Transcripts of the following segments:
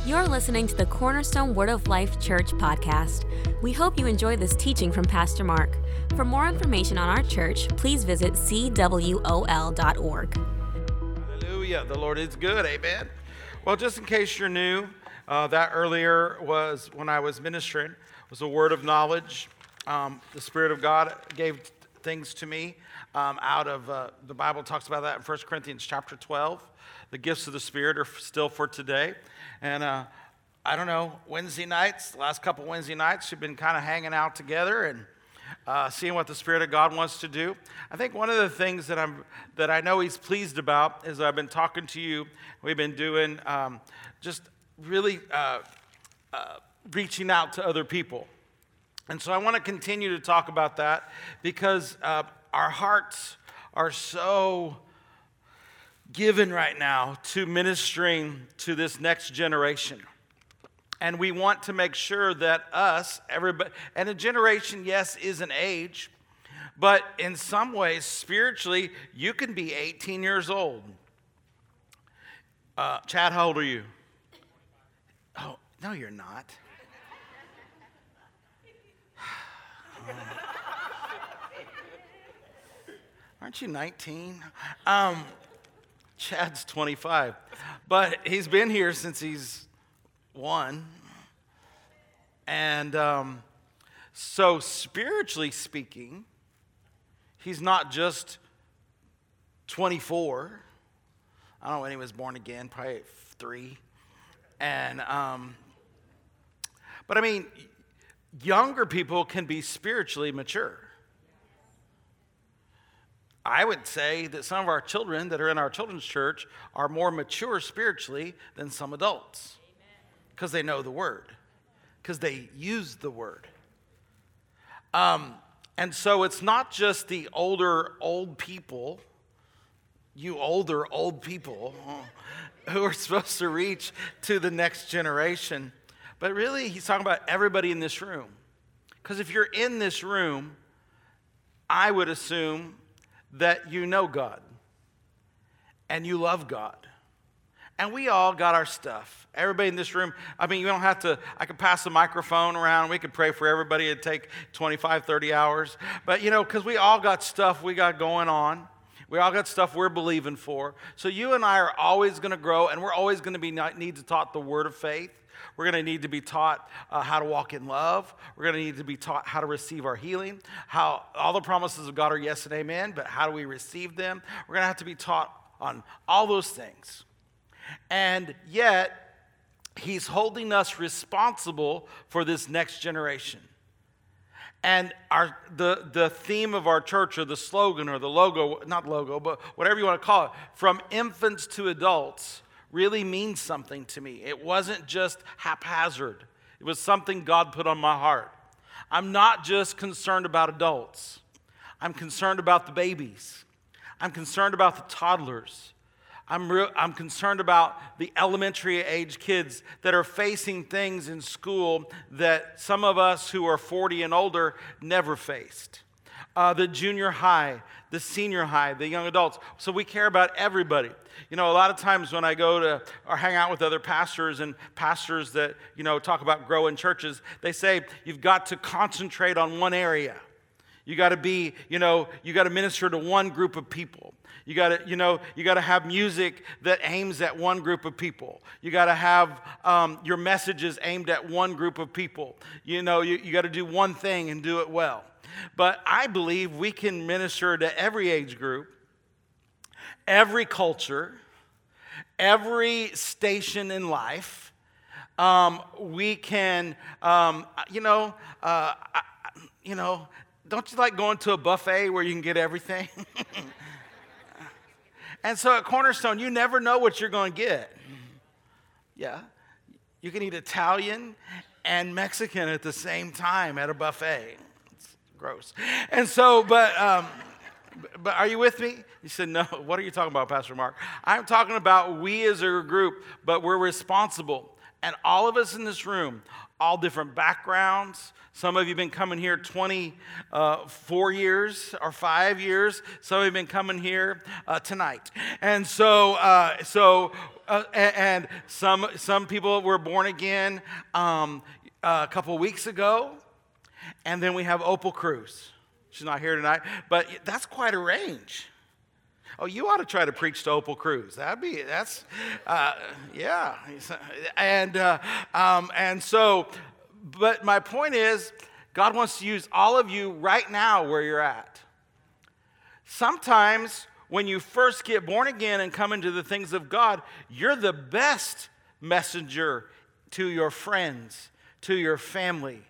You're listening to the Cornerstone Word of Life Church podcast. We hope you enjoy this teaching from Pastor Mark. For more information on our church, please visit cwol.org. Hallelujah. The Lord is good. Amen. Well, just in case you're new, that earlier was when I was ministering, was a word of knowledge. The Spirit of God gave things to me out of, the Bible talks about that in 1 Corinthians chapter 12. The gifts of the Spirit are still for today. And I don't know, Wednesday nights, the last couple Wednesday nights, we've been kind of hanging out together and seeing what the Spirit of God wants to do. I think one of the things that I know He's pleased about is I've been talking to you. We've been doing just really reaching out to other people. And so I want to continue to talk about that because our hearts are so given right now to ministering to this next generation. And we want to make sure that everybody, and a generation, yes, is an age, but in some ways, spiritually, you can be 18 years old. Chad, how old are you? Oh, no, you're not. Aren't you 19? Chad's 25, but he's been here since he's 1. And so spiritually speaking, he's not just 24. I don't know when he was born again, probably 3. And but I mean, younger people can be spiritually mature. I would say that some of our children that are in our children's church are more mature spiritually than some adults because they know the Word, because they use the Word. And so it's not just the old people, you older old people who are supposed to reach to the next generation, but really he's talking about everybody in this room. Because if you're in this room, I would assume that you know God and you love God. And we all got our stuff. Everybody in this room, I mean, you don't have to, I could pass the microphone around. We could pray for everybody. It'd take 25, 30 hours. But, because we all got stuff we got going on. We all got stuff we're believing for. So you and I are always going to grow, and we're always going to need to taught the word of faith. We're going to need to be taught how to walk in love. We're going to need to be taught how to receive our healing, how all the promises of God are yes and amen, but how do we receive them? We're going to have to be taught on all those things. And yet, He's holding us responsible for this next generation. And the theme of our church, or the slogan, or the logo, not logo, but whatever you want to call it, from infants to adults, really means something to me. It wasn't just haphazard. It was something God put on my heart. I'm not just concerned about adults. I'm concerned about the babies. I'm concerned about the toddlers. I'm concerned about the elementary age kids that are facing things in school that some of us who are 40 and older never faced. The junior high, the senior high, the young adults. So we care about everybody. A lot of times when I go to or hang out with other pastors and pastors that, talk about growing churches, they say you've got to concentrate on one area. You got to be, you got to minister to one group of people. You got to have music that aims at one group of people. You got to have your messages aimed at one group of people. You got to do one thing and do it well. But I believe we can minister to every age group, every culture, every station in life. We can, don't you like going to a buffet where you can get everything? And so at Cornerstone, you never know what you're going to get. Yeah. You can eat Italian and Mexican at the same time at a buffet. It's gross. And so, but are you with me? You said, no. What are you talking about, Pastor Mark? I'm talking about we as a group, but we're responsible. And all of us in this room all different backgrounds. Some of you have been coming here 24 years or 5 years. Some of you have been coming here tonight. And and some people were born again a couple weeks ago. And then we have Opal Cruz. She's not here tonight, but that's quite a range. Oh, you ought to try to preach to Opal Cruz. Yeah. But my point is, God wants to use all of you right now where you're at. Sometimes when you first get born again and come into the things of God, you're the best messenger to your friends, to your family.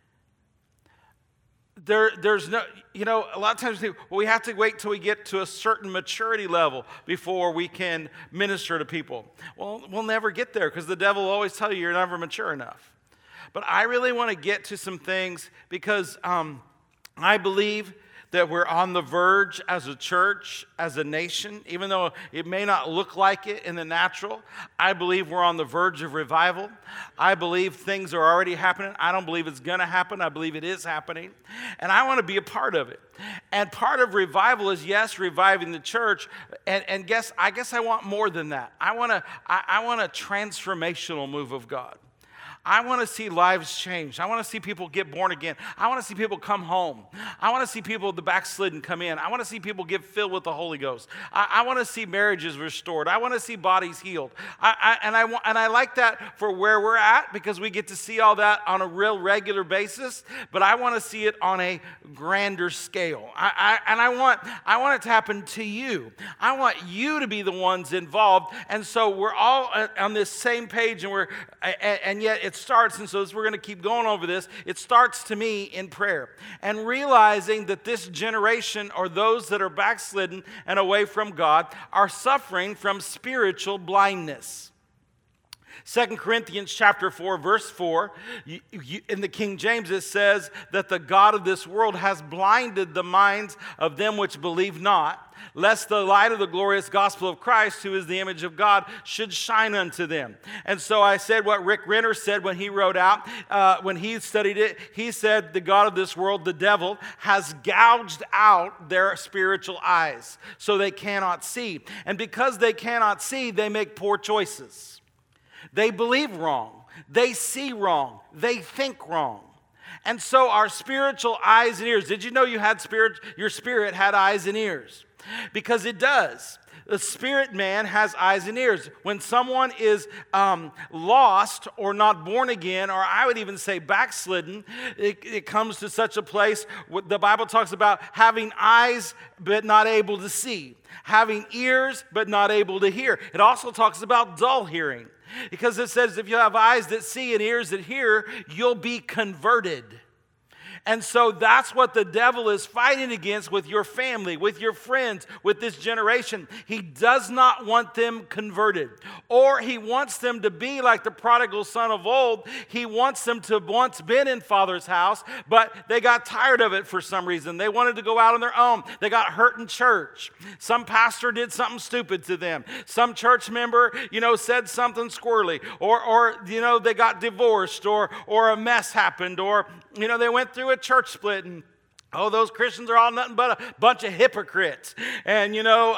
There's no, a lot of times we have to wait till we get to a certain maturity level before we can minister to people. Well, we'll never get there because the devil will always tell you you're never mature enough. But I really want to get to some things because I believe that we're on the verge as a church, as a nation, even though it may not look like it in the natural. I believe we're on the verge of revival. I believe things are already happening. I don't believe it's going to happen. I believe it is happening. And I want to be a part of it. And part of revival is, yes, reviving the church. And I guess I want more than that. I want a transformational move of God. I want to see lives changed. I want to see people get born again. I want to see people come home. I want to see people, the backslidden, come in. I want to see people get filled with the Holy Ghost. I want to see marriages restored. I want to see bodies healed. I like that for where we're at because we get to see all that on a real regular basis. But I want to see it on a grander scale. I want it to happen to you. I want you to be the ones involved. And so we're all on this same page, and yet it starts, and so as we're going to keep going over this, it starts to me in prayer and realizing that this generation, or those that are backslidden and away from God, are suffering from spiritual blindness. 2 Corinthians chapter 4, verse 4, in the King James it says that the God of this world has blinded the minds of them which believe not, lest the light of the glorious gospel of Christ, who is the image of God, should shine unto them. And so I said what Rick Renner said when he wrote out, when he studied it, he said the God of this world, the devil, has gouged out their spiritual eyes so they cannot see. And because they cannot see, they make poor choices. They believe wrong. They see wrong. They think wrong. And so our spiritual eyes and ears, did you know your spirit had eyes and ears? Because it does. The spirit man has eyes and ears. When someone is lost or not born again, or I would even say backslidden, it comes to such a place. The Bible talks about having eyes but not able to see, having ears but not able to hear. It also talks about dull hearing, because it says if you have eyes that see and ears that hear, you'll be converted. And so that's what the devil is fighting against with your family, with your friends, with this generation. He does not want them converted. Or he wants them to be like the prodigal son of old. He wants them to have once been in Father's house, but they got tired of it for some reason. They wanted to go out on their own. They got hurt in church. Some pastor did something stupid to them. Some church member, said something squirrely. Or they got divorced, or a mess happened, or they went through a church split, and those Christians are all nothing but a bunch of hypocrites. And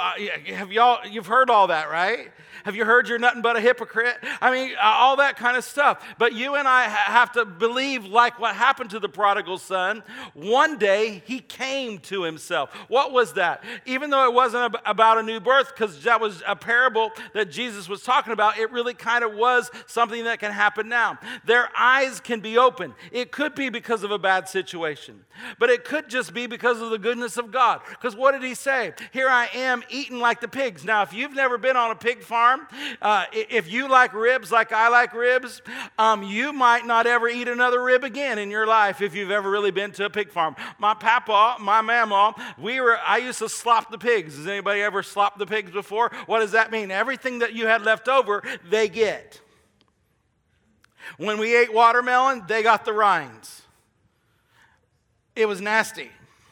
you've heard all that, right? Have you heard you're nothing but a hypocrite? I mean, all that kind of stuff. But you and I have to believe, like what happened to the prodigal son, one day he came to himself. What was that? Even though it wasn't about a new birth, because that was a parable that Jesus was talking about, it really kind of was something that can happen now. Their eyes can be open. It could be because of a bad situation, but it could just be because of the goodness of God. Because what did he say? Here I am eating like the pigs. Now, if you've never been on a pig farm, if you like ribs like I like ribs, you might not ever eat another rib again in your life if you've ever really been to a pig farm. My papa, my mama, I used to slop the pigs. Has anybody ever slopped the pigs before? What does that mean? Everything that you had left over, they get. When we ate watermelon, they got the rinds. It was nasty.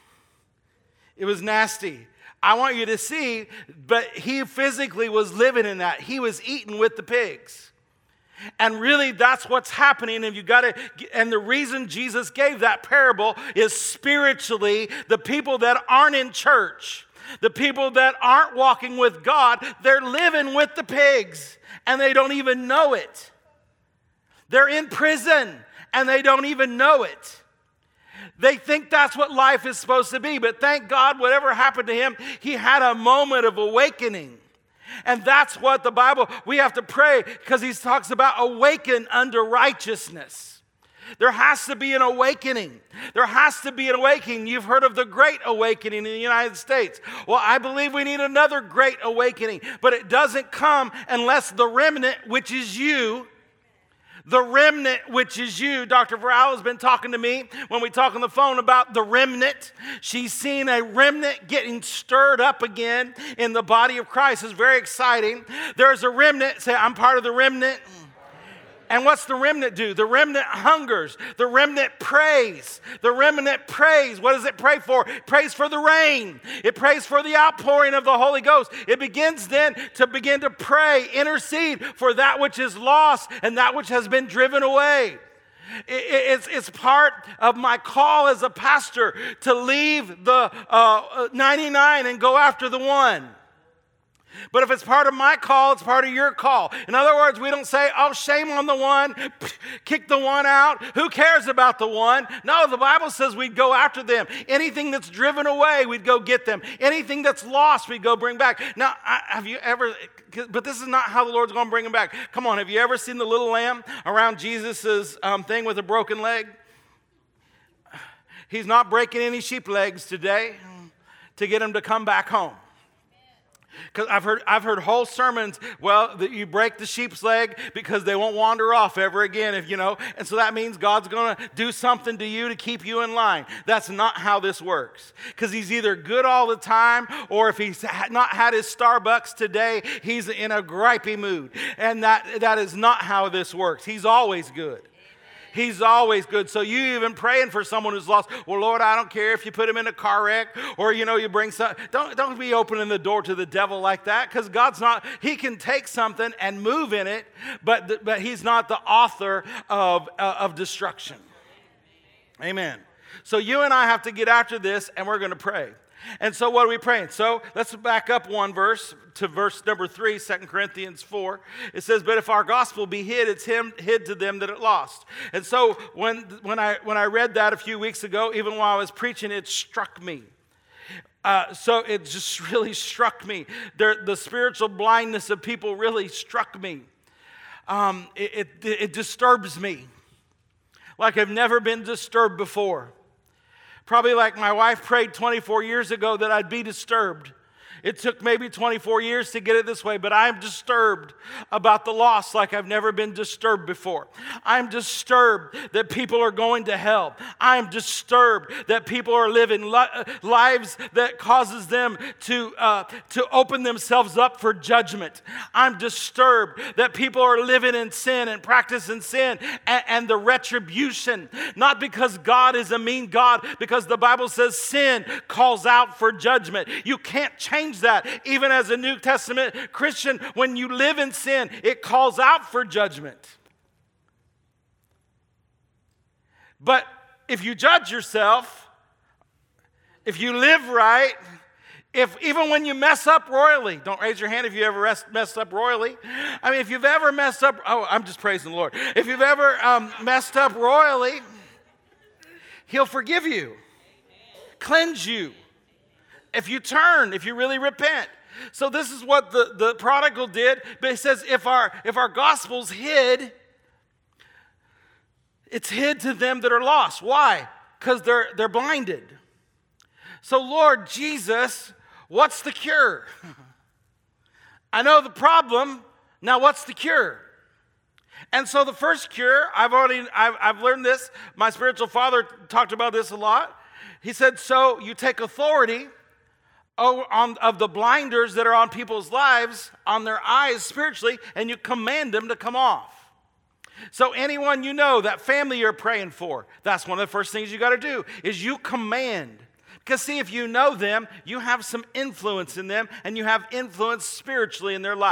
It was nasty. I want you to see, but he physically was living in that. He was eating with the pigs. And really, that's what's happening. And the reason Jesus gave that parable is spiritually, the people that aren't in church, the people that aren't walking with God, they're living with the pigs, and they don't even know it. They're in prison, and they don't even know it. They think that's what life is supposed to be, but thank God, whatever happened to him, he had a moment of awakening. And that's what the Bible, we have to pray, because he talks about awaken unto righteousness. There has to be an awakening. There has to be an awakening. You've heard of the Great Awakening in the United States. Well, I believe we need another Great Awakening, but it doesn't come unless the remnant, which is you, the remnant, which is you. Dr. Varela has been talking to me when we talk on the phone about the remnant. She's seen a remnant getting stirred up again in the body of Christ. It's very exciting. There's a remnant. Say, I'm part of the remnant. And what's the remnant do? The remnant hungers. The remnant prays. The remnant prays. What does it pray for? It prays for the rain. It prays for the outpouring of the Holy Ghost. It begins then to begin to pray, intercede for that which is lost and that which has been driven away. It's part of my call as a pastor to leave the 99 and go after the one. But if it's part of my call, it's part of your call. In other words, we don't say, oh, shame on the one, kick the one out. Who cares about the one? No, the Bible says we'd go after them. Anything that's driven away, we'd go get them. Anything that's lost, we'd go bring back. Now, have you ever, but this is not how the Lord's going to bring them back. Come on, have you ever seen the little lamb around Jesus' thing with a broken leg? He's not breaking any sheep legs today to get him to come back home. Because I've heard whole sermons, well, that you break the sheep's leg because they won't wander off ever again, and so that means God's going to do something to you to keep you in line. That's not how this works. Because he's either good all the time, or if he's not had his Starbucks today, he's in a gripey mood. And that is not how this works. He's always good. He's always good. So you even praying for someone who's lost. Well, Lord, I don't care if you put him in a car wreck or, you bring some. Don't be opening the door to the devil like that, because God's not. He can take something and move in it, but he's not the author of destruction. Amen. So you and I have to get after this, and we're going to pray. And so what are we praying? So let's back up one verse to verse number 3, 2 Corinthians 4. It says, but if our gospel be hid, it's hid to them that it lost. And so when I read that a few weeks ago, even while I was preaching, it struck me. So it just really struck me. The spiritual blindness of people really struck me. It disturbs me like I've never been disturbed before. Probably like my wife prayed 24 years ago that I'd be disturbed. It took maybe 24 years to get it this way, but I'm disturbed about the loss like I've never been disturbed before. I'm disturbed that people are going to hell. I'm disturbed that people are living lives that causes them to open themselves up for judgment. I'm disturbed that people are living in sin and practicing sin and the retribution, not because God is a mean God, because the Bible says sin calls out for judgment. You can't change that. Even as a New Testament Christian, when you live in sin, it calls out for judgment. But if you judge yourself, if you live right, even when you mess up royally, don't raise your hand if you ever messed up royally. I mean, if you've ever messed up, I'm just praising the Lord. If you've ever messed up royally, He'll forgive you, cleanse you. If you turn, if you really repent. So this is what the prodigal did. But it says if our gospel's hid, it's hid to them that are lost. Why? Because they're blinded. So Lord Jesus, what's the cure? I know the problem. Now what's the cure? And so the first cure, I've learned this. My spiritual father talked about this a lot. He said, so you take authority of the blinders that are on people's lives, on their eyes spiritually, and you command them to come off. So anyone you know, that family you're praying for, that's one of the first things you got to do, is you command. Because see, if you know them, you have some influence in them, and you have influence spiritually in their life.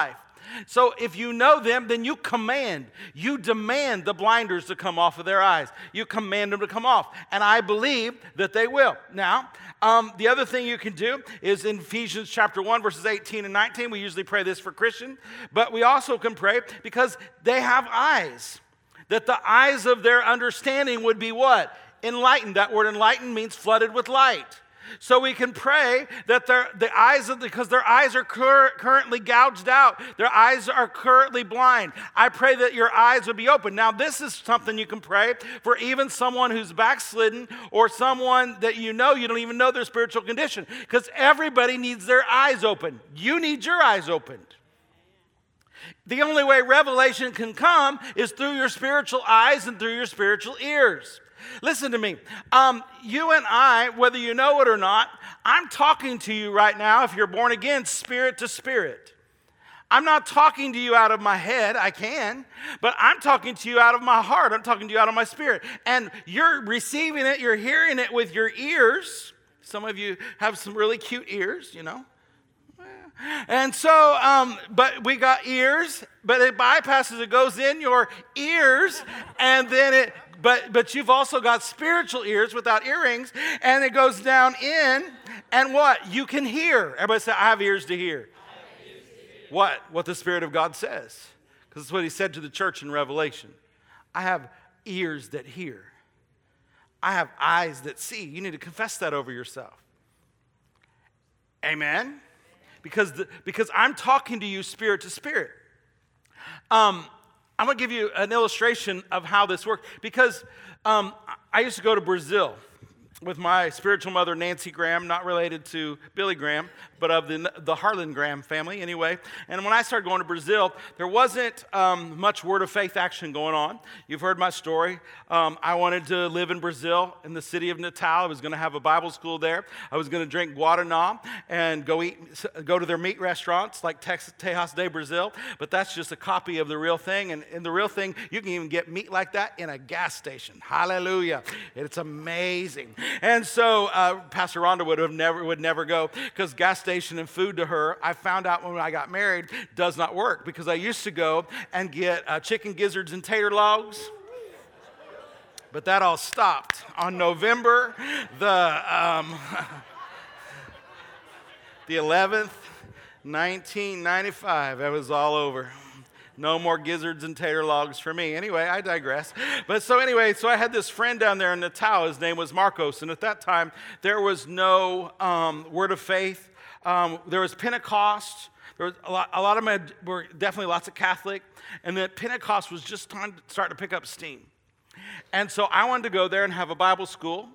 So if you know them, then you demand the blinders to come off of their eyes. You command them to come off. And I believe that they will. Now, the other thing you can do is in Ephesians chapter 1, verses 18 and 19. We usually pray this for Christians, but we also can pray because they have eyes. That the eyes of their understanding would be what? Enlightened. That word enlightened means flooded with light. So we can pray that because their eyes are currently gouged out. Their eyes are currently blind. I pray that your eyes would be open. Now, this is something you can pray for even someone who's backslidden or someone that you don't even know their spiritual condition. Because everybody needs their eyes open. You need your eyes opened. The only way revelation can come is through your spiritual eyes and through your spiritual ears. Listen to me. You and I, whether you know it or not, I'm talking to you right now, if you're born again, spirit to spirit. I'm not talking to you out of my head. I can. But I'm talking to you out of my heart. I'm talking to you out of my spirit. And you're receiving it. You're hearing it with your ears. Some of you have some really cute ears, And so, but we got ears, but it bypasses, it goes in your ears, and then but you've also got spiritual ears without earrings, and it goes down in, and what? You can hear. Everybody say, I have ears to hear. What the Spirit of God says. Because it's what he said to the church in Revelation. I have ears that hear. I have eyes that see. You need to confess that over yourself. Amen? Because I'm talking to you spirit to spirit. I'm going to give you an illustration of how this works. Because I used to go to Brazil with my spiritual mother, Nancy Graham, not related to Billy Graham, but of the Harlan Graham family anyway. And when I started going to Brazil, there wasn't much word of faith action going on. You've heard my story. I wanted to live in Brazil, in the city of Natal. I was going to have a Bible school there. I was going to drink Guaraná and go to their meat restaurants like Tejas de Brazil. But that's just a copy of the real thing. And in the real thing, you can even get meat like that in a gas station. Hallelujah. It's amazing. And so Pastor Rhonda would never go because gas station and food to her, I found out when I got married, does not work because I used to go and get chicken gizzards and tater logs. But that all stopped on November the 11th, 1995. It was all over. No more gizzards and tater logs for me. Anyway, I digress. So I had this friend down there in Natal. His name was Marcos. And at that time, there was no word of faith. There was Pentecost. There was a lot of them were definitely lots of Catholic. And then Pentecost was just starting to pick up steam. And so I wanted to go there and have a Bible school.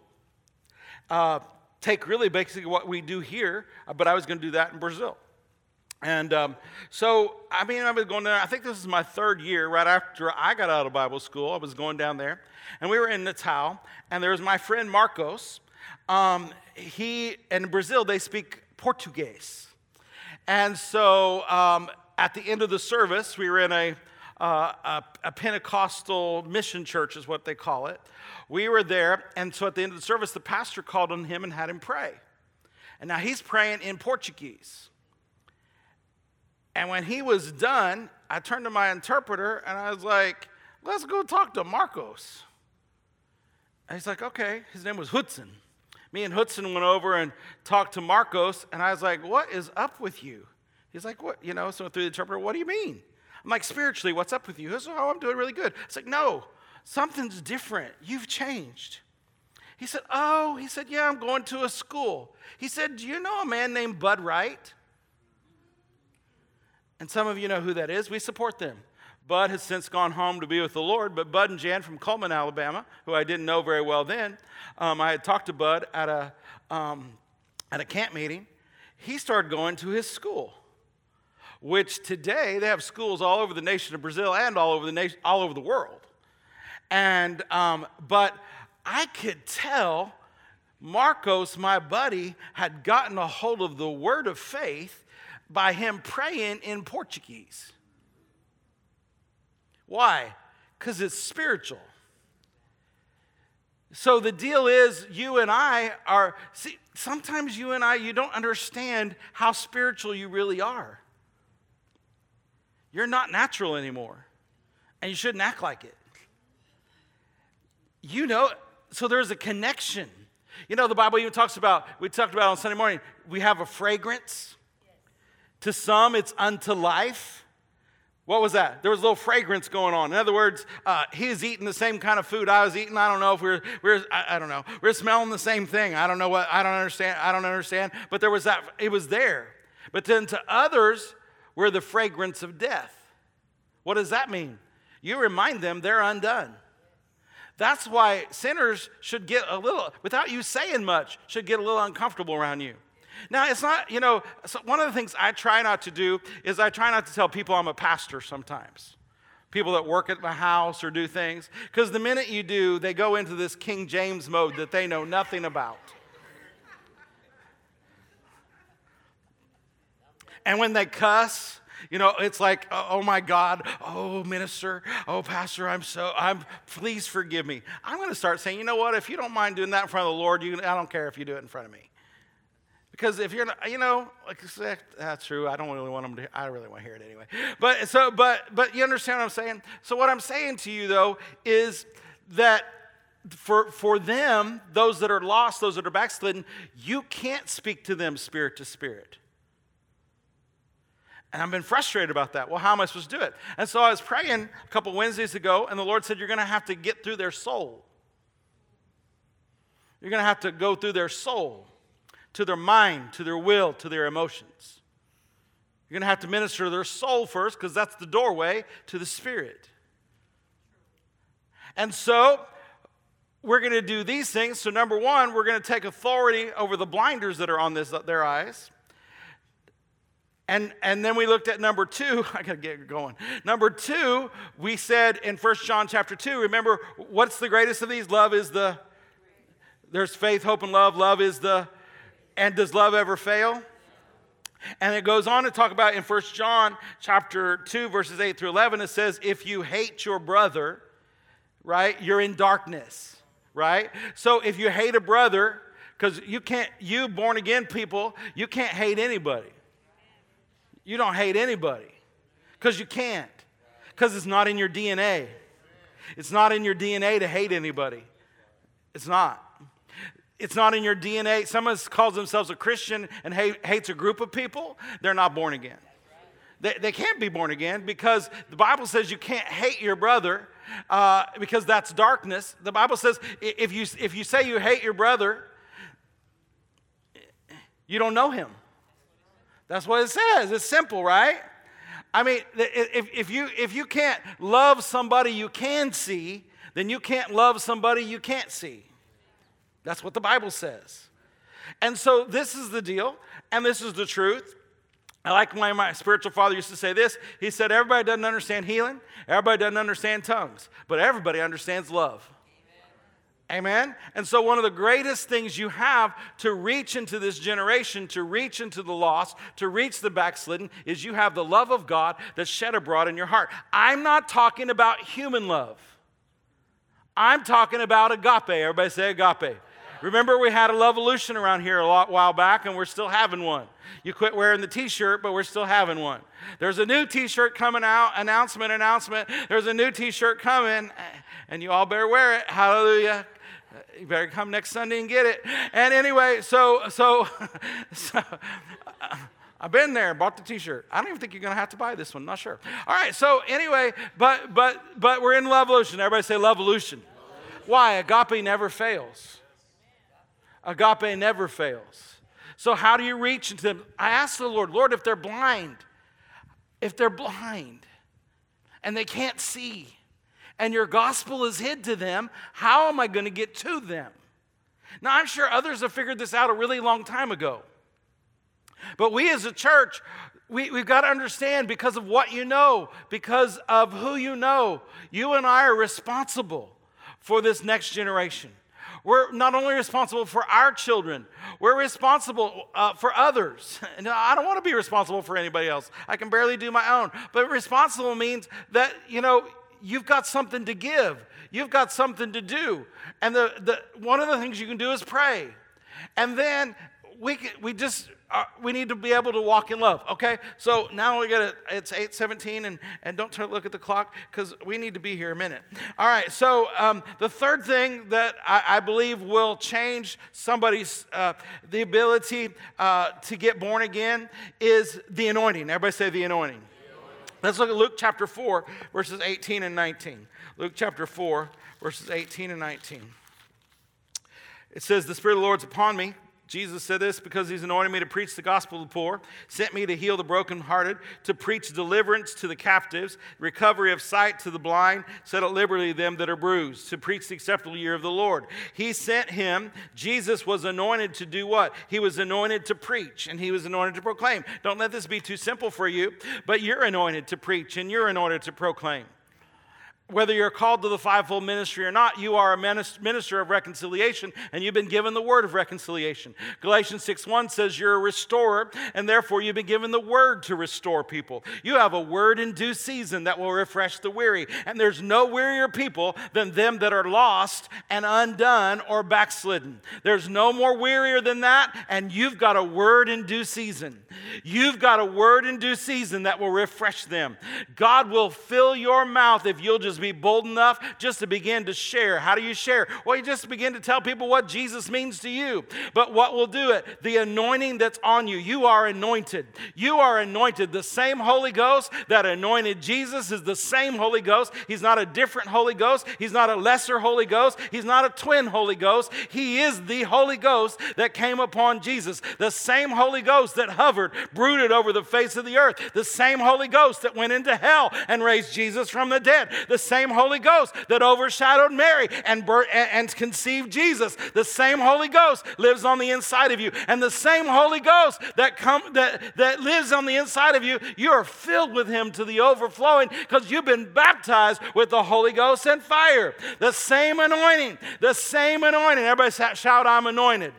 Take really basically what we do here. But I was going to do that in Brazil. And I was going there. I think this is my third year. Right after I got out of Bible school, I was going down there. And we were in Natal. And there was my friend Marcos. In Brazil, they speak Portuguese. And so at the end of the service, we were in a Pentecostal mission church is what they call it. We were there. And so at the end of the service, the pastor called on him and had him pray. And now he's praying in Portuguese. And when he was done, I turned to my interpreter and I was like, let's go talk to Marcos. And he's like, okay. His name was Hudson. Me and Hudson went over and talked to Marcos, and I was like, what is up with you? He's like, what? So through the interpreter, what do you mean? I'm like, spiritually, what's up with you? He said, oh, I'm doing really good. It's like, no, something's different. You've changed. He said, yeah, I'm going to a school. He said, do you know a man named Bud Wright? And some of you know who that is. We support them. Bud has since gone home to be with the Lord, but Bud and Jan from Coleman, Alabama, who I didn't know very well then, I had talked to Bud at a camp meeting. He started going to his school, which today they have schools all over the nation of Brazil and all over the world. And but I could tell Marcos, my buddy, had gotten a hold of the word of faith by him praying in Portuguese. Why? Because it's spiritual. So the deal is, you and I are, sometimes you don't understand how spiritual you really are. You're not natural anymore. And you shouldn't act like it. You know, so there's a connection. You know, the Bible even talks about, we talked about on Sunday morning, we have a fragrance. To some, it's unto life. What was that? There was a little fragrance going on. In other words, he was eating the same kind of food I was eating. I don't know if I don't know. We're smelling the same thing. I don't know what, I don't understand. But there was that, it was there. But then to others, we're the fragrance of death. What does that mean? You remind them they're undone. That's why sinners should get a little, without you saying much, should get a little uncomfortable around you. Now, it's not, you know, so one of the things I try not to do is I try not to tell people I'm a pastor sometimes. People that work at my house or do things. Because the minute you do, they go into this King James mode that they know nothing about. And when they cuss, you know, it's like, oh my God, oh minister, oh pastor, please forgive me. I'm going to start saying, you know what, if you don't mind doing that in front of the Lord, I don't care if you do it in front of me. Because if you're not, you know, like that's true, I don't really want them to, I really want to hear it anyway. But you understand what I'm saying? So what I'm saying to you though is that for them, those that are lost, those that are backslidden, you can't speak to them spirit to spirit. And I've been frustrated about that. Well, how am I supposed to do it? And so I was praying a couple Wednesdays ago, and the Lord said, you're going to have to get through their soul. You're going to have to go through their soul, to their mind, to their will, to their emotions. You're going to have to minister to their soul first, because that's the doorway to the Spirit. And so we're going to do these things. So number one, we're going to take authority over the blinders that are on their eyes. And then we looked at number two. I got to get going. Number two, we said in 1 John chapter 2, remember, what's the greatest of these? There's faith, hope, and love. Love is and does love ever fail? And it goes on to talk about in 1 John chapter 2, verses 8 through 11, it says, if you hate your brother, right, you're in darkness, right? So if you hate a brother, because you born again people, you can't hate anybody. You don't hate anybody because you can't, because it's not in your DNA. It's not in your DNA to hate anybody. It's not. It's not in your DNA. Someone calls themselves a Christian and hates a group of people, they're not born again. They can't be born again because the Bible says you can't hate your brother because that's darkness. The Bible says if you say you hate your brother, you don't know him. That's what it says. It's simple, right? I mean, if you can't love somebody you can see, then you can't love somebody you can't see. That's what the Bible says. And so this is the deal, and this is the truth. I like when my spiritual father used to say this. He said, everybody doesn't understand healing, everybody doesn't understand tongues, but everybody understands love. Amen? And so one of the greatest things you have to reach into this generation, to reach into the lost, to reach the backslidden, is you have the love of God that's shed abroad in your heart. I'm not talking about human love. I'm talking about agape. Everybody say agape. Remember we had a Lovolution around here a while back, and we're still having one. You quit wearing the t-shirt, but we're still having one. There's a new t-shirt coming out, announcement. There's a new t-shirt coming, and you all better wear it. Hallelujah. You better come next Sunday and get it. And anyway, so I've been there, bought the t-shirt. I don't even think you're going to have to buy this one. Not sure. All right, so anyway, but we're in Lovolution. Everybody say Lovolution. Why? Agape never fails. Agape never fails. So how do you reach into them? I asked the Lord, if they're blind, and they can't see, and your gospel is hid to them, how am I going to get to them? Now, I'm sure others have figured this out a really long time ago. But we as a church, we've got to understand, because of what you know, because of who you know, you and I are responsible for this next generation. We're not only responsible for our children, we're responsible for others. And I don't want to be responsible for anybody else. I can barely do my own. But responsible means that, you've got something to give. You've got something to do. And one of the things you can do is pray. And then we need to be able to walk in love, okay? So now it's 8:17, and don't look at the clock, because we need to be here a minute. All right, so the third thing that I believe will change somebody's, the ability to get born again is the anointing. Everybody say the anointing. Let's look at Luke chapter 4, verses 18 and 19. Luke chapter 4, verses 18 and 19. It says, "The Spirit of the Lord's upon me." Jesus said this because he's anointed me to preach the gospel to the poor, sent me to heal the brokenhearted, to preach deliverance to the captives, recovery of sight to the blind, set at liberty them that are bruised, to preach the acceptable year of the Lord. He sent him. Jesus was anointed to do what? He was anointed to preach, and he was anointed to proclaim. Don't let this be too simple for you, but you're anointed to preach, and you're anointed to proclaim. Whether you're called to the fivefold ministry or not, you are a minister of reconciliation, and you've been given the word of reconciliation. Galatians 6:1 says you're a restorer, and therefore you've been given the word to restore people. You have a word in due season that will refresh the weary, and there's no wearier people than them that are lost and undone or backslidden. There's no more wearier than that, and you've got a word in due season. You've got a word in due season that will refresh them. God will fill your mouth if you'll just be bold enough just to begin to share. How do you share? Well, you just begin to tell people what Jesus means to you. But what will do it? The anointing that's on you. You are anointed. You are anointed. The same Holy Ghost that anointed Jesus is the same Holy Ghost. He's not a different Holy Ghost. He's not a lesser Holy Ghost. He's not a twin Holy Ghost. He is the Holy Ghost that came upon Jesus. The same Holy Ghost that hovered, brooded over the face of the earth. The same Holy Ghost that went into hell and raised Jesus from the dead. The same Holy Ghost that overshadowed Mary and conceived Jesus. The same Holy Ghost lives on the inside of you. And the same Holy Ghost that lives on the inside of you, you are filled with him to the overflowing because you've been baptized with the Holy Ghost and fire. The same anointing. The same anointing. Everybody shout, "I'm anointed."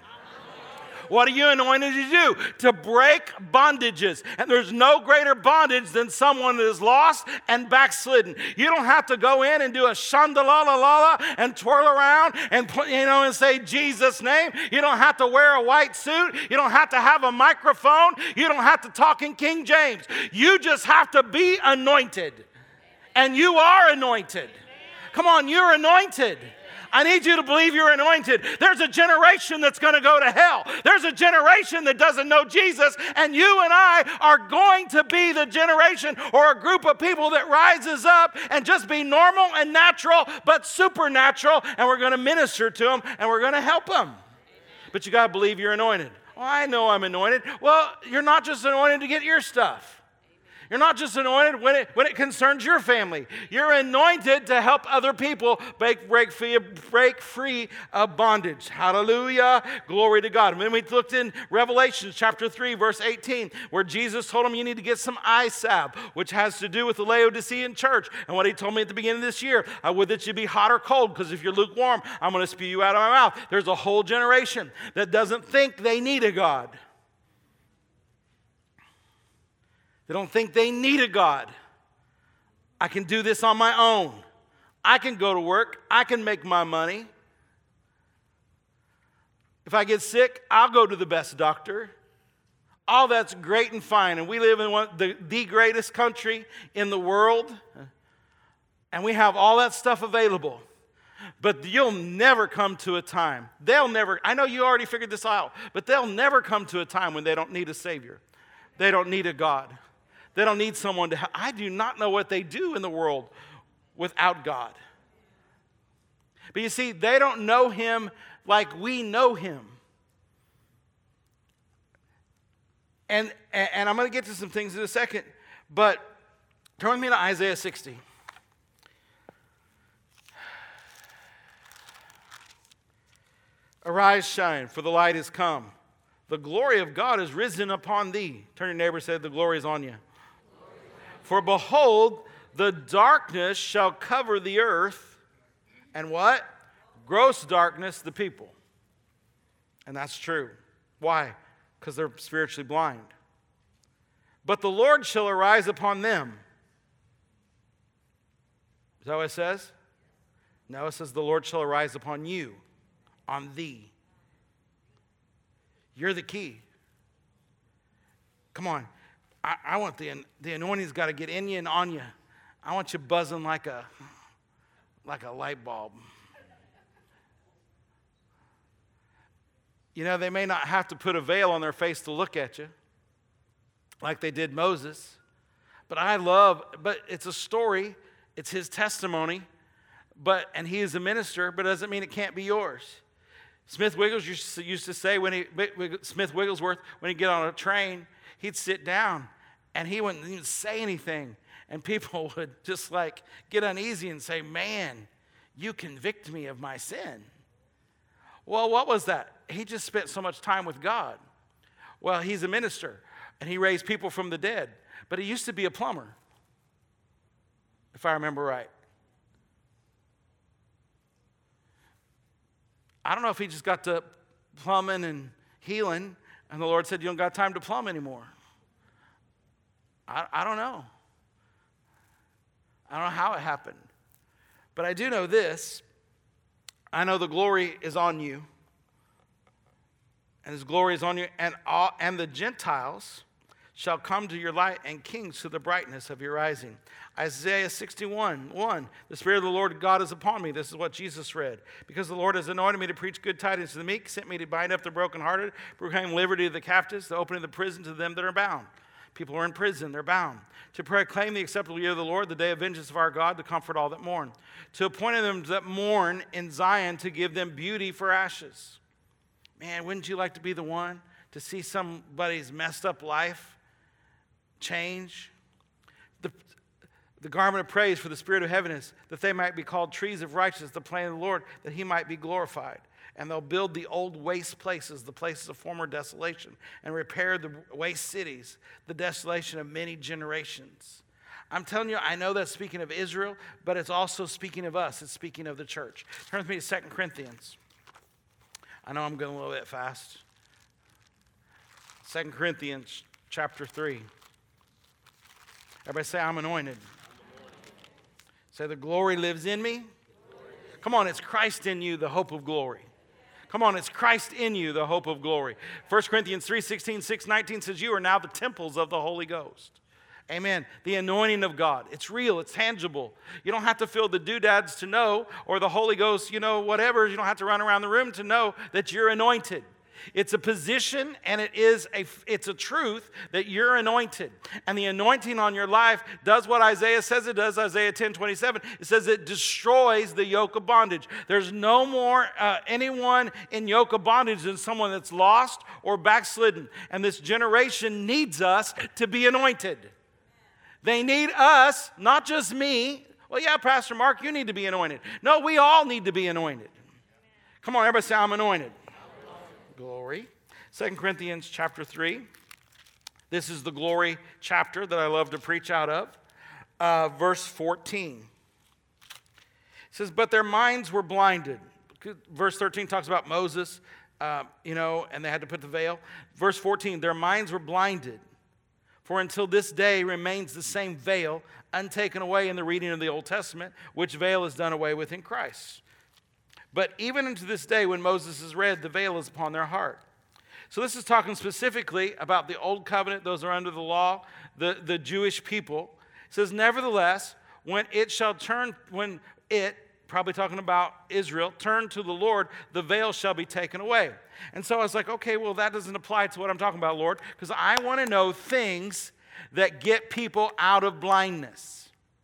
What are you anointed to do? To break bondages. And there's no greater bondage than someone that is lost and backslidden. You don't have to go in and do a shandalalala and twirl around and and say Jesus' name. You don't have to wear a white suit. You don't have to have a microphone. You don't have to talk in King James. You just have to be anointed. And you are anointed. Come on, you're anointed. I need you to believe you're anointed. There's a generation that's going to go to hell. There's a generation that doesn't know Jesus, and you and I are going to be the generation or a group of people that rises up and just be normal and natural, but supernatural, and we're going to minister to them, and we're going to help them. But you got to believe you're anointed. Well, I know I'm anointed. Well, you're not just anointed to get your stuff. You're not just anointed when it concerns your family. You're anointed to help other people break free of bondage. Hallelujah. Glory to God. And then we looked in Revelation chapter 3, verse 18, where Jesus told him you need to get some eye salve, which has to do with the Laodicean church. And what he told me at the beginning of this year, I would that you be hot or cold, because if you're lukewarm, I'm going to spew you out of my mouth. There's a whole generation that doesn't think they need a God. They don't think they need a God. I can do this on my own. I can go to work. I can make my money. If I get sick, I'll go to the best doctor. All that's great and fine. And we live in the greatest country in the world. And we have all that stuff available. But you'll never come to a time. I know you already figured this out. But they'll never come to a time when they don't need a Savior. They don't need a God. They don't need someone to help. I do not know what they do in the world without God. But you see, they don't know him like we know him. And I'm going to get to some things in a second, but turn with me to Isaiah 60. Arise, shine, for the light has come. The glory of God is risen upon thee. Turn to your neighbor and say, the glory is on you. For behold, the darkness shall cover the earth, and what? Gross darkness the people. And that's true. Why? Because they're spiritually blind. But the Lord shall arise upon them. Is that what it says? No, it says the Lord shall arise upon you, on thee. You're the key. Come on. I want the anointing's got to get in you and on you. I want you buzzing like a light bulb. You know, they may not have to put a veil on their face to look at you like they did Moses. But it's a story. It's his testimony. And he is a minister, but it doesn't mean it can't be yours. Smith Wigglesworth used to say when he'd get on a train, he'd sit down and he wouldn't even say anything. And people would just like get uneasy and say, man, you convict me of my sin. Well, what was that? He just spent so much time with God. Well, he's a minister and he raised people from the dead. But he used to be a plumber, if I remember right. I don't know if he just got to plumbing and healing, and the Lord said, you don't got time to plumb anymore. I don't know. I don't know how it happened. But I do know this. I know the glory is on you. And his glory is on you. And the Gentiles shall come to your light, and kings to the brightness of your rising. Isaiah 61:1. The Spirit of the Lord God is upon me. This is what Jesus read. Because the Lord has anointed me to preach good tidings to the meek, sent me to bind up the brokenhearted, proclaim liberty to the captives, to open the prison to them that are bound. People are in prison, they're bound. To proclaim the acceptable year of the Lord, the day of vengeance of our God, to comfort all that mourn. To appoint them that mourn in Zion, to give them beauty for ashes. Man, wouldn't you like to be the one to see somebody's messed up life change? The garment of praise for the spirit of heaviness, that they might be called trees of righteousness, the plain of the Lord, that he might be glorified. And they'll build the old waste places, the places of former desolation, and repair the waste cities, the desolation of many generations. I'm telling you, I know that's speaking of Israel, but it's also speaking of us. It's speaking of the church. Turn with me to 2 Corinthians. I know I'm going a little bit fast. 2 Corinthians chapter 3. Everybody say, I'm anointed. Say, the glory lives in me. Come on, it's Christ in you, the hope of glory. Come on, it's Christ in you, the hope of glory. 1 Corinthians 3:16, 6:19 says, you are now the temples of the Holy Ghost. Amen. The anointing of God. It's real. It's tangible. You don't have to feel the doodads to know, or the Holy Ghost, whatever. You don't have to run around the room to know that you're anointed. It's a position, and it's a truth that you're anointed. And the anointing on your life does what Isaiah says it does, Isaiah 10:27. It says it destroys the yoke of bondage. There's no more anyone in yoke of bondage than someone that's lost or backslidden. And this generation needs us to be anointed. They need us, not just me. Well, yeah, Pastor Mark, you need to be anointed. No, we all need to be anointed. Come on, everybody say, I'm anointed. Glory. 2 Corinthians chapter 3. This is the glory chapter that I love to preach out of. Verse 14. It says, but their minds were blinded. Verse 13 talks about Moses, and they had to put the veil. Verse 14, their minds were blinded. For until this day remains the same veil, untaken away in the reading of the Old Testament, which veil is done away with in Christ. But even unto this day, when Moses is read, the veil is upon their heart. So this is talking specifically about the old covenant, those are under the law, the Jewish people. It says, nevertheless, when it, probably talking about Israel, turn to the Lord, the veil shall be taken away. And so I was like, okay, well, that doesn't apply to what I'm talking about, Lord, because I want to know things that get people out of blindness.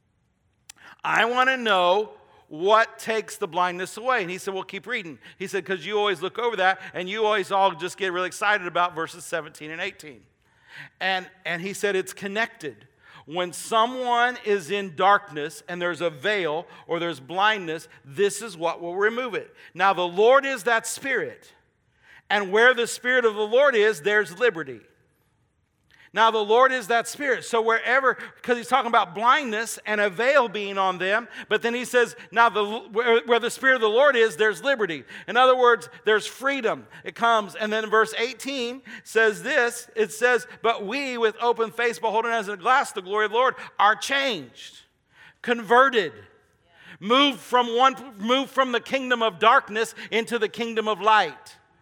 I want to know what takes the blindness away. And he said, well, keep reading. He said, because you always look over that, and you always all just get really excited about verses 17 and 18. And he said it's connected. When someone is in darkness and there's a veil or there's blindness, this is what will remove it. Now, the Lord is that Spirit. And where the Spirit of the Lord is, there's liberty. Now, the Lord is that Spirit. So wherever, because he's talking about blindness and a veil being on them, but then he says, now where the Spirit of the Lord is, there's liberty. In other words, there's freedom. It comes. And then verse 18 says this. It says, but we with open face, beholding as in a glass the glory of the Lord, are changed, converted, moved from the kingdom of darkness into the kingdom of light.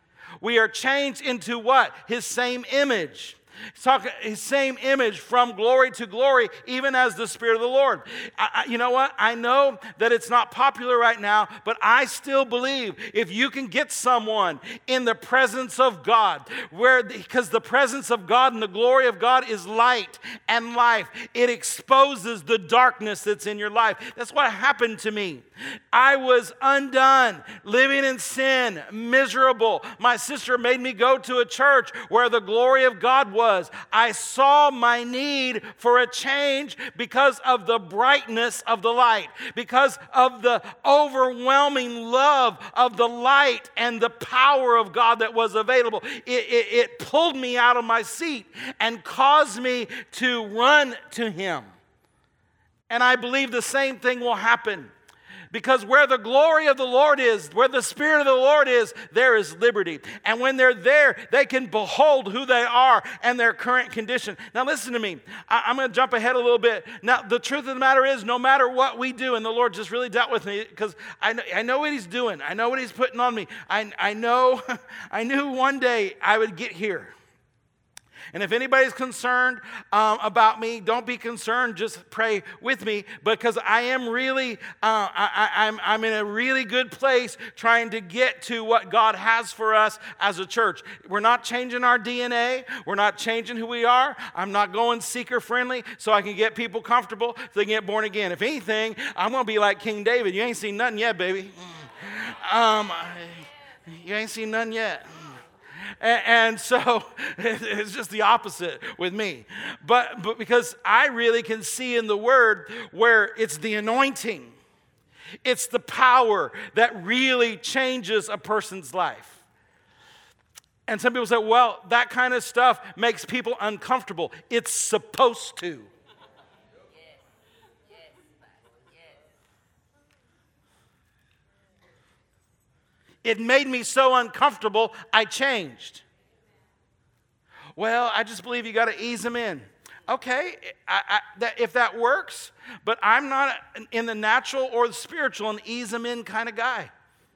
We are changed into what? His same image. He's talking his same image from glory to glory, even as the Spirit of the Lord. You know what? I know that it's not popular right now, but I still believe if you can get someone in the presence of God, because the presence of God and the glory of God is light and life, it exposes the darkness that's in your life. That's what happened to me. I was undone, living in sin, miserable. My sister made me go to a church where the glory of God was. I saw my need for a change because of the brightness of the light, because of the overwhelming love of the light and the power of God that was available. It pulled me out of my seat and caused me to run to Him. And I believe the same thing will happen. Because where the glory of the Lord is, where the Spirit of the Lord is, there is liberty. And when they're there, they can behold who they are and their current condition. Now listen to me. I'm going to jump ahead a little bit. Now the truth of the matter is, no matter what we do, and the Lord just really dealt with me because I know what He's doing. I know what He's putting on me. I knew one day I would get here. And if anybody's concerned about me, don't be concerned. Just pray with me, because I am really, I'm in a really good place trying to get to what God has for us as a church. We're not changing our DNA. We're not changing who we are. I'm not going seeker friendly so I can get people comfortable so they can get born again. If anything, I'm going to be like King David. You ain't seen nothing yet, baby. You ain't seen nothing yet. And so it's just the opposite with me. But because I really can see in the Word where it's the anointing. It's the power that really changes a person's life. And some people say, well, that kind of stuff makes people uncomfortable. It's supposed to. It made me so uncomfortable, I changed. Well, I just believe you got to ease them in. Okay, if that works, but I'm not in the natural or the spiritual and ease them in kind of guy.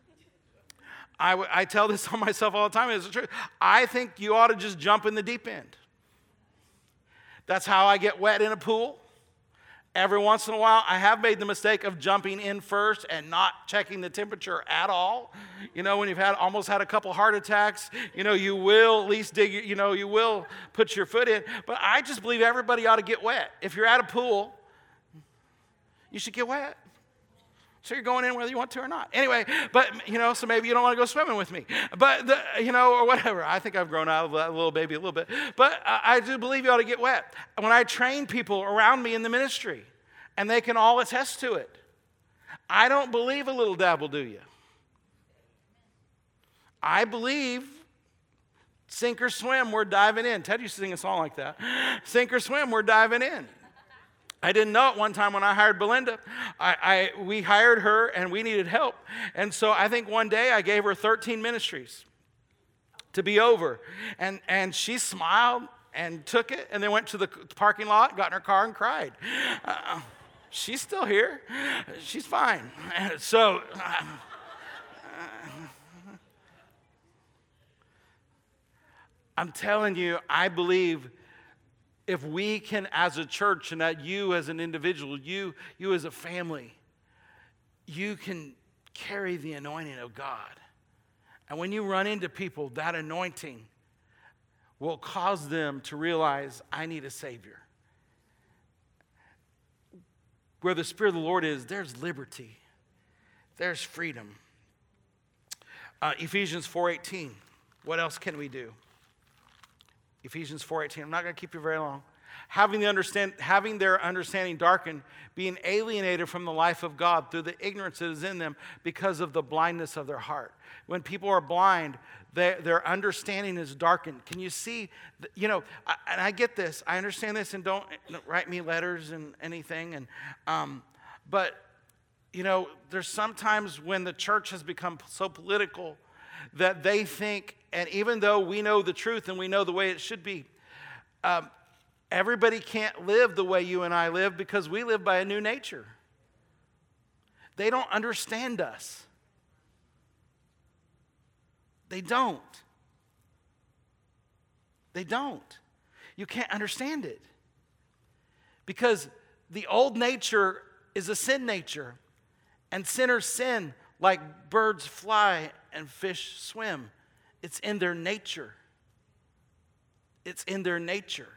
I tell this on myself all the time. It's the truth. I think you ought to just jump in the deep end. That's how I get wet in a pool. Every once in a while, I have made the mistake of jumping in first and not checking the temperature at all. You know, when you've almost had a couple heart attacks, you know, you will at least dig, you know, you will put your foot in. But I just believe everybody ought to get wet. If you're at a pool, you should get wet. So you're going in whether you want to or not. Anyway, but, you know, so maybe you don't want to go swimming with me. But, you know, or whatever. I think I've grown out of that little baby a little bit. But I do believe you ought to get wet. When I train people around me in the ministry, and they can all attest to it, I don't believe a little dabble, do you? I believe sink or swim, we're diving in. Ted used to sing a song like that. Sink or swim, we're diving in. I didn't know it one time when I hired Belinda. We hired her and we needed help. And so I think one day I gave her 13 ministries to be over. And she smiled and took it and then went to the parking lot, got in her car and cried. She's still here. She's fine. So I'm telling you, I believe if we can, as a church, and that you as an individual, you as a family, you can carry the anointing of God. And when you run into people, that anointing will cause them to realize, I need a Savior. Where the Spirit of the Lord is, there's liberty. There's freedom. Ephesians 4:18. What else can we do? Ephesians 4:18. I'm not going to keep you very long. Having their understanding darkened, being alienated from the life of God through the ignorance that is in them because of the blindness of their heart. When people are blind, their understanding is darkened. Can you see? You know, and I get this. I understand this, and don't write me letters and anything. But you know, there's sometimes when the church has become so political that they think, and even though we know the truth and we know the way it should be, everybody can't live the way you and I live because we live by a new nature. They don't understand us. They don't. They don't. You can't understand it. Because the old nature is a sin nature. And sinners sin like birds fly and fish swim. It's in their nature. It's in their nature.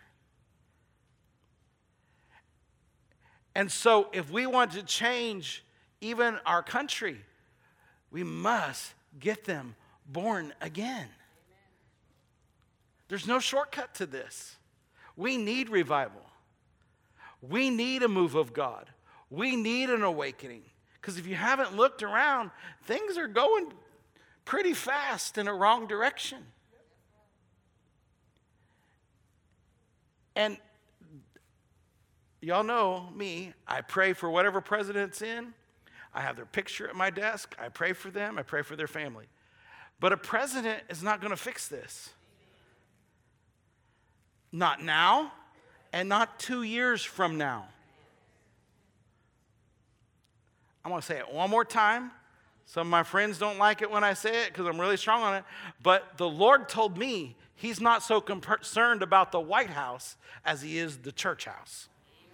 And so if we want to change even our country, we must get them born again. There's no shortcut to this. We need revival. We need a move of God. We need an awakening. Because if you haven't looked around, things are going pretty fast in a wrong direction. And y'all know me. I pray for whatever president's in. I have their picture at my desk. I pray for them. I pray for their family. But a president is not going to fix this. Not now, and not 2 years from now. I'm going to say it one more time. Some of my friends don't like it when I say it because I'm really strong on it. But the Lord told me he's not so concerned about the White House as he is the church house.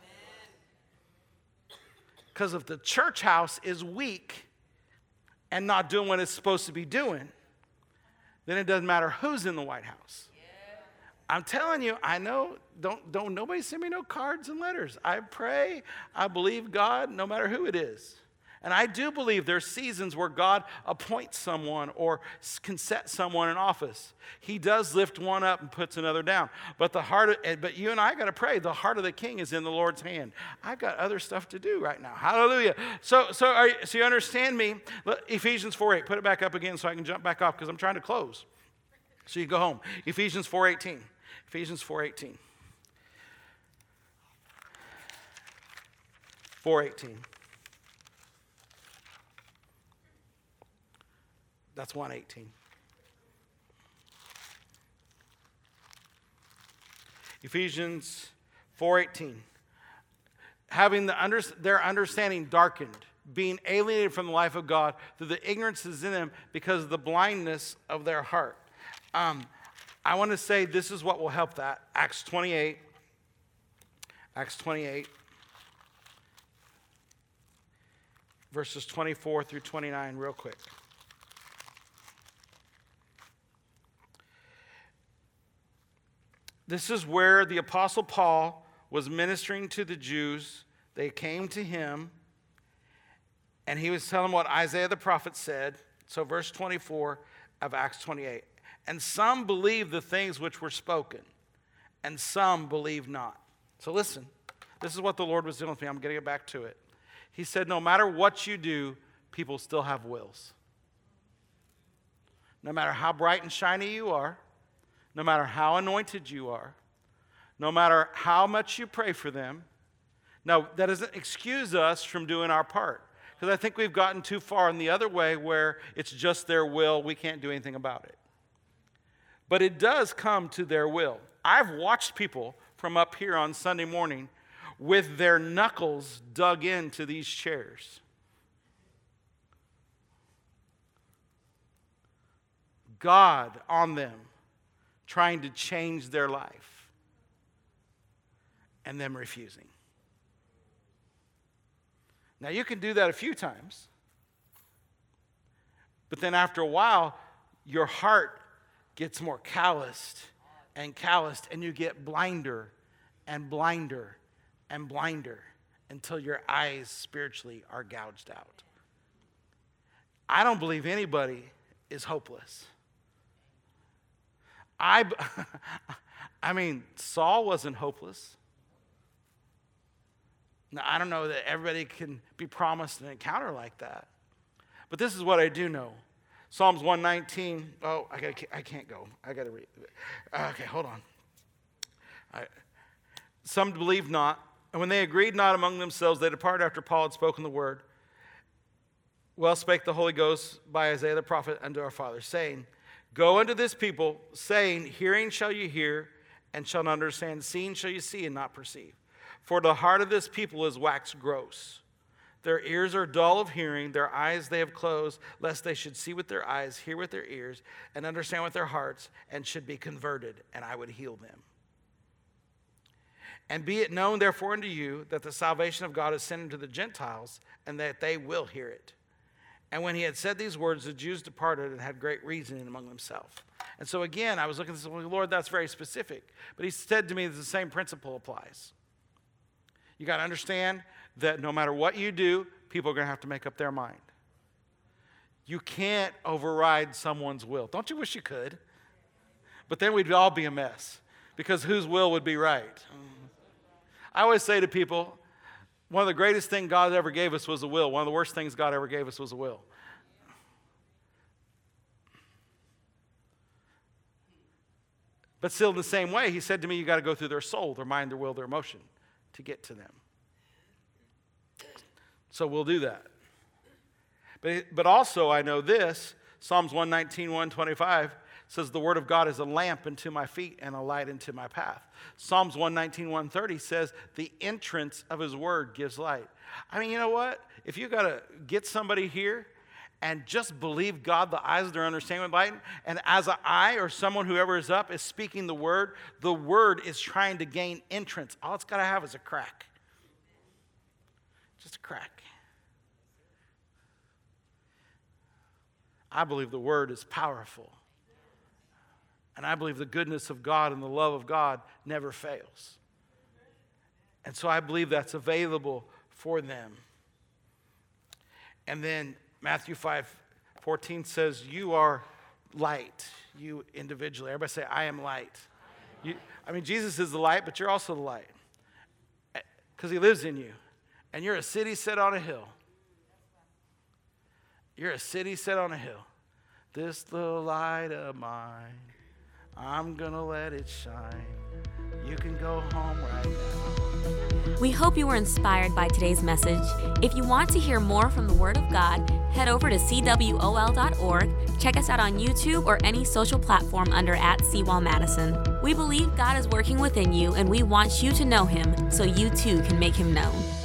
Because if the church house is weak and not doing what it's supposed to be doing, then it doesn't matter who's in the White House. I'm telling you, I know, don't nobody send me no cards and letters. I pray, I believe God, no matter who it is. And I do believe there's seasons where God appoints someone or can set someone in office. He does lift one up and puts another down. But but you and I got to pray. The heart of the king is in the Lord's hand. I've got other stuff to do right now. Hallelujah. So you understand me? Ephesians 4:8. Put it back up again so I can jump back off because I'm trying to close. So you go home. Ephesians 4:18. Ephesians 4:18. 4:18. That's 1:18. Ephesians 4:18. Having their understanding darkened, being alienated from the life of God through the ignorance that is in them because of the blindness of their heart. I want to say this is what will help that. Acts 28. Acts 28. Verses 24 through 29 real quick. This is where the Apostle Paul was ministering to the Jews. They came to him, and he was telling them what Isaiah the prophet said. So verse 24 of Acts 28. And some believed the things which were spoken, and some believed not. So listen, this is what the Lord was doing with me. I'm going to get back to it. He said, no matter what you do, people still have wills. No matter how bright and shiny you are, no matter how anointed you are, no matter how much you pray for them. Now, that doesn't excuse us from doing our part. Because I think we've gotten too far in the other way where it's just their will, we can't do anything about it. But it does come to their will. I've watched people from up here on Sunday morning with their knuckles dug into these chairs. God on them, trying to change their life, and them refusing. Now, you can do that a few times, but then after a while, your heart gets more calloused, and you get blinder and blinder and blinder until your eyes spiritually are gouged out. I don't believe anybody is hopeless. I mean, Saul wasn't hopeless. Now, I don't know that everybody can be promised an encounter like that. But this is what I do know. Psalms 119. Oh, I can't go. I got to read. Okay, hold on. Some believed not. And when they agreed not among themselves, they departed after Paul had spoken the word. Well spake the Holy Ghost by Isaiah the prophet unto our fathers, saying, go unto this people, saying, hearing shall you hear, and shall not understand, seeing shall you see, and not perceive. For the heart of this people is waxed gross. Their ears are dull of hearing, their eyes they have closed, lest they should see with their eyes, hear with their ears, and understand with their hearts, and should be converted, and I would heal them. And be it known, therefore, unto you that the salvation of God is sent unto the Gentiles, and that they will hear it. And when he had said these words, the Jews departed and had great reasoning among themselves. And so again, I was looking at this, Lord, that's very specific. But he said to me that the same principle applies. You got to understand that no matter what you do, people are going to have to make up their mind. You can't override someone's will. Don't you wish you could? But then we'd all be a mess, because whose will would be right? I always say to people, one of the greatest things God ever gave us was a will. One of the worst things God ever gave us was a will. But still in the same way, he said to me, you got to go through their soul, their mind, their will, their emotion to get to them. So we'll do that. But also I know this, Psalms 119, 125 says the word of God is a lamp unto my feet and a light unto my path. Psalms 119, 130 says the entrance of his word gives light. I mean, you know what? If you got to get somebody here and just believe God, the eyes of their understanding with light, and as I or someone, whoever is up, is speaking the word is trying to gain entrance. All it's got to have is a crack. Just a crack. I believe the word is powerful. And I believe the goodness of God and the love of God never fails. And so I believe that's available for them. And then Matthew 5:14 says, you are light, you individually. Everybody say, I am light. Jesus is the light, but you're also the light. Because he lives in you. And you're a city set on a hill. You're a city set on a hill. This little light of mine, I'm gonna let it shine. You can go home right now. We hope you were inspired by today's message. If you want to hear more from the Word of God, head over to cwol.org, check us out on YouTube or any social platform under @CWALMadison. We believe God is working within you, and we want you to know him so you too can make him known.